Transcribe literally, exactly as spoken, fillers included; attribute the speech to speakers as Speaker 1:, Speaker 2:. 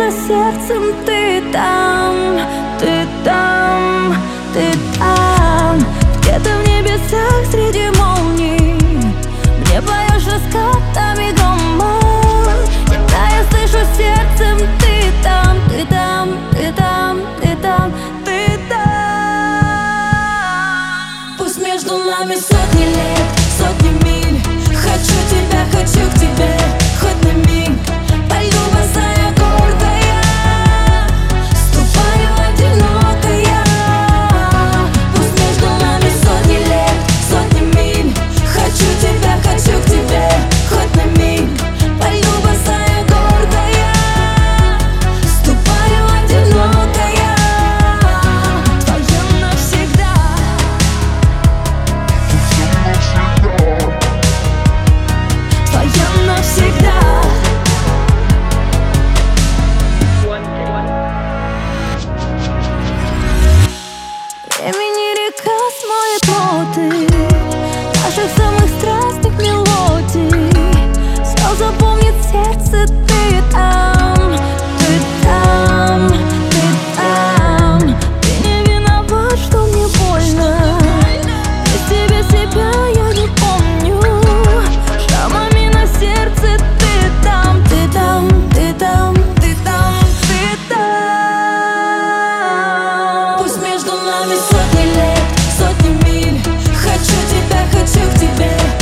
Speaker 1: за сердцем. Ты там, ты там, ты там. Где-то в небесах среди молний мне поешь раскатами грома. Когда я слышу сердцем, ты там, ты там, ты там, ты там, ты там. Пусть между нами сотни лет, сотни миль. Хочу тебя, хочу к тебе, хоть на миг. Пойду босая, гордая, ступаю одинокая. Пусть между нами сотни лет, сотни миль. Хочу тебя, хочу к тебе, хоть на миг. Пойду босая, гордая, ступаю одинокая. Твоя навсегда. Твоя навсегда. Времени река смоет моты наших самых страстных мелодий. Все запомнит сердце. Ты там, ты там, ты там. Ты не виноват, что мне больно. Без тебя себя я не помню. Шрамами на сердце. Ты там, ты там, ты там, ты там, ты там. Пусть между нами сотни лет, сотни миль. Хочу тебя, хочу к тебе.